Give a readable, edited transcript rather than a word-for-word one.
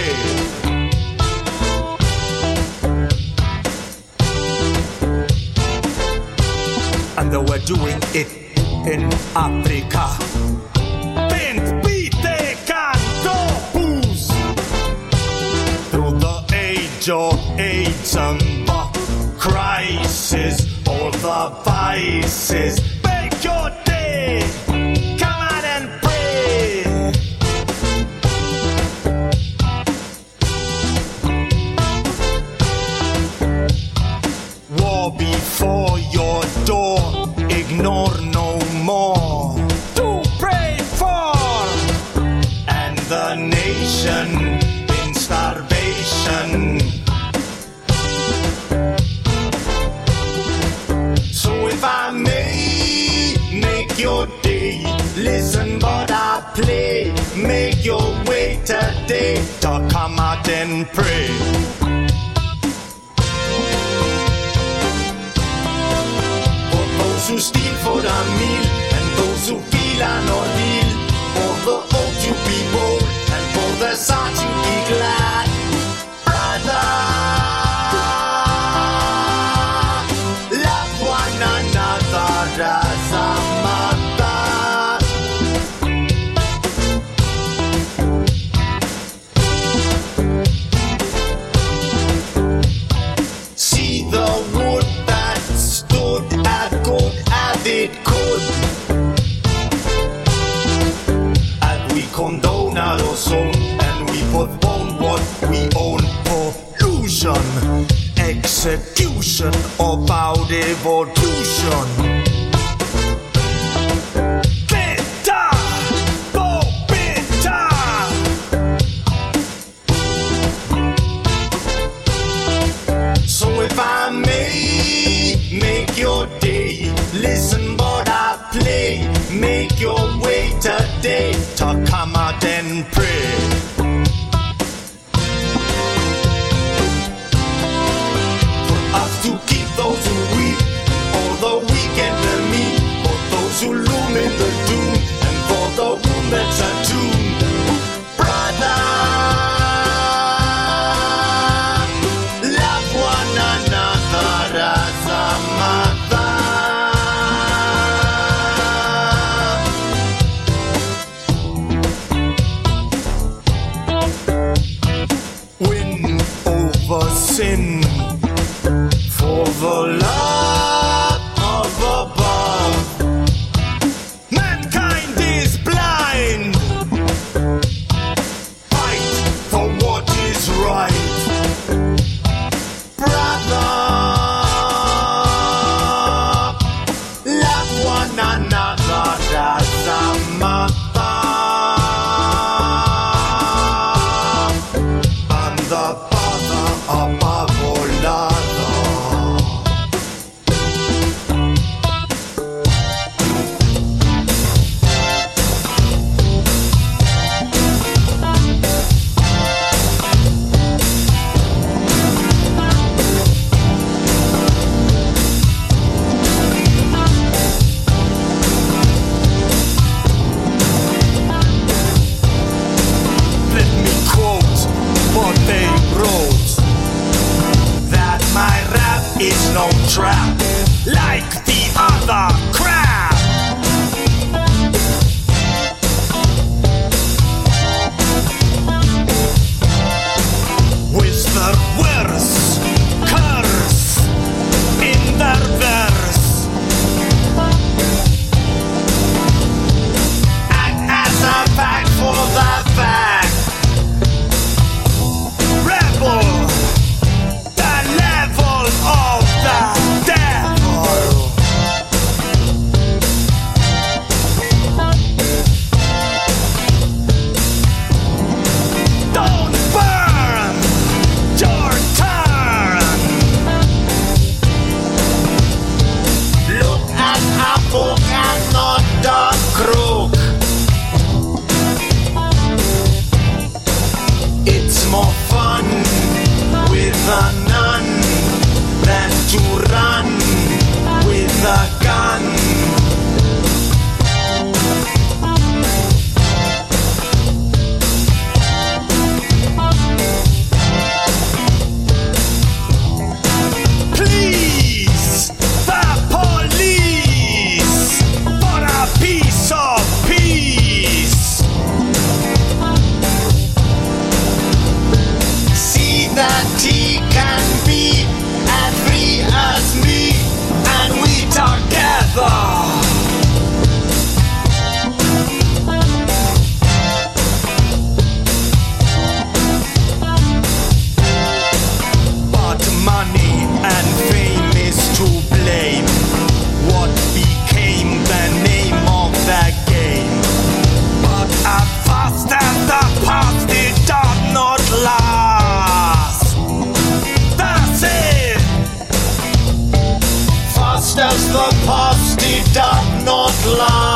pray. And they were doing it in Africa. Bent, beat, canto, booze. Through the age of AIDS and the crisis, all the vices. Make your day. Come out and pray. War before your door. Ignore no more. To pray for. And the nation in starvation. So if I may make your day, listen but I play. Make your way today to come out and pray. For those who steal for the meal, and those who feel are not real. For the old to be bold, and for the sad to be glad. Brother, love one another as a mother. See the wood that stood as good as it could. And we condone our own, and we postpone what we own. Pollution, execution about evolution. Beta, bo beta. So if I may make your day, listen but I play. Make your way today to come out and pray. To keep those who weep, all the weak enemy, for those who loom in the doom, and for the womb that's attuned. Brother, love one another as a mother. Win over sin. For the love of above, mankind is blind. Fight for what is right, brother. Love one another as a mother. And the Father above all others. Is no trap like the other crap. With the words curse in their verse, act as a fact for the fact. Rebel. Of the devil. Don't burn your turn. Look at a book and not the crook. It's more fun with a nun than to run with a gun. that he can be as free as me, and we together. But money and fame is to blame. What became the name of the game? But as fast as the past, it does not last. That's it. Fast as the past, it does not last.